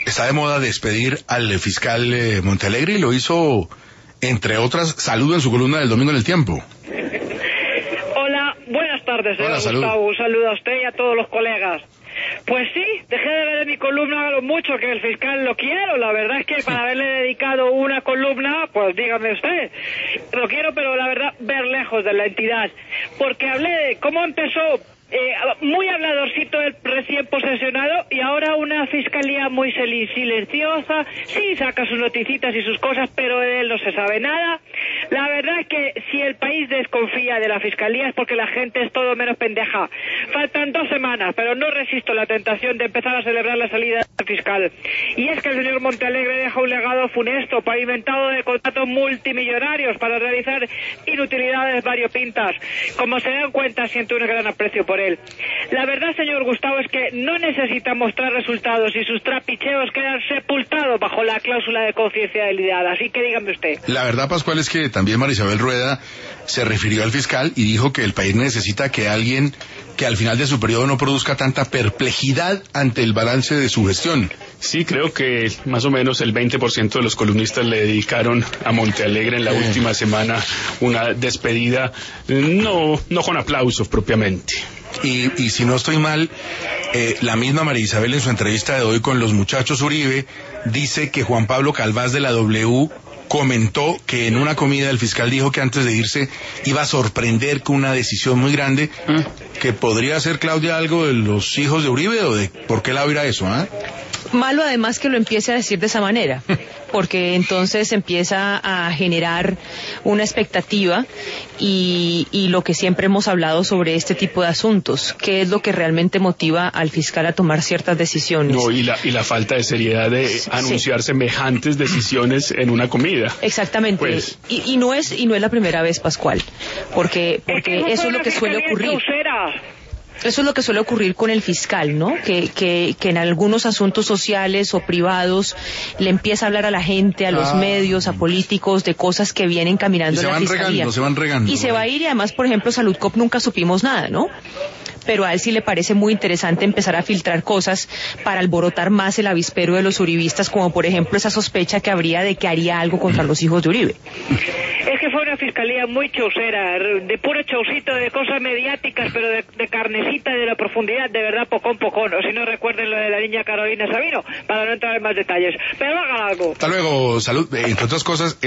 está de moda despedir al fiscal Montealegre y lo hizo, entre otras, saludo en su columna del domingo en El Tiempo. Hola, buenas tardes, señor Salud. Gustavo. Un saludo a usted y a todos los colegas. Pues sí, dejé de ver en mi columna lo mucho que el fiscal lo quiero. La verdad es que para haberle dedicado una columna, pues dígame usted, lo quiero, pero la verdad, ver lejos de la entidad. Porque hablé de cómo empezó, muy habladorcito el recién posesionado, y ahora una fiscalía muy silenciosa. Sí, saca sus noticitas y sus cosas, pero de él no se sabe nada. La verdad es que si el país desconfía de la fiscalía es porque la gente es todo menos pendeja. Faltan 2 semanas, pero no resisto la tentación de empezar a celebrar la salida del fiscal. Y es que el señor Montealegre deja un legado funesto, pavimentado de contratos multimillonarios para realizar inutilidades variopintas. Como se dan cuenta, siento un gran aprecio por él. La verdad, señor Gustavo, es que no necesita mostrar resultados y sus trapicheos quedan sepultados bajo la cláusula de confidencialidad. Así que dígame usted. La verdad, Pascual, es que también Marisabel Rueda se refirió al fiscal y dijo que el país necesita que alguien que al final de su periodo no produzca tanta perplejidad ante el balance de su gestión. Sí, creo que más o menos el 20% de los columnistas le dedicaron a Montealegre en la última semana una despedida, no con aplausos propiamente. Y si no estoy mal, la misma María Isabel en su entrevista de hoy con los muchachos Uribe dice que Juan Pablo Calvás de la W comentó que en una comida el fiscal dijo que antes de irse iba a sorprender con una decisión muy grande, que podría ser, Claudia, algo de los hijos de Uribe, o de por qué lado irá eso, ¿ah? Malo además que lo empiece a decir de esa manera, porque entonces empieza a generar una expectativa y lo que siempre hemos hablado sobre este tipo de asuntos, qué es lo que realmente motiva al fiscal a tomar ciertas decisiones. No, y la falta de seriedad de anunciar semejantes decisiones en una comida. Exactamente, Pues. y no es la primera vez, Pascual, porque eso es lo que suele ocurrir. Eso es lo que suele ocurrir con el fiscal, ¿no? Que en algunos asuntos sociales o privados le empieza a hablar a la gente, a los medios, a políticos, de cosas que vienen caminando en la fiscalía. Se van regando. Y se va a ir, y además, por ejemplo, Saludcop nunca supimos nada, ¿no? Pero a él sí le parece muy interesante empezar a filtrar cosas para alborotar más el avispero de los uribistas, como por ejemplo esa sospecha que habría de que haría algo contra los hijos de Uribe. Es que fue una fiscalía muy chaucera, de puro chaucito, de cosas mediáticas, pero de carnecita, de la profundidad, de verdad, pocón, o si no recuerden lo de la niña Carolina Sabino, para no entrar en más detalles. Pero hagan algo. Hasta luego, Salud. Entre otras cosas,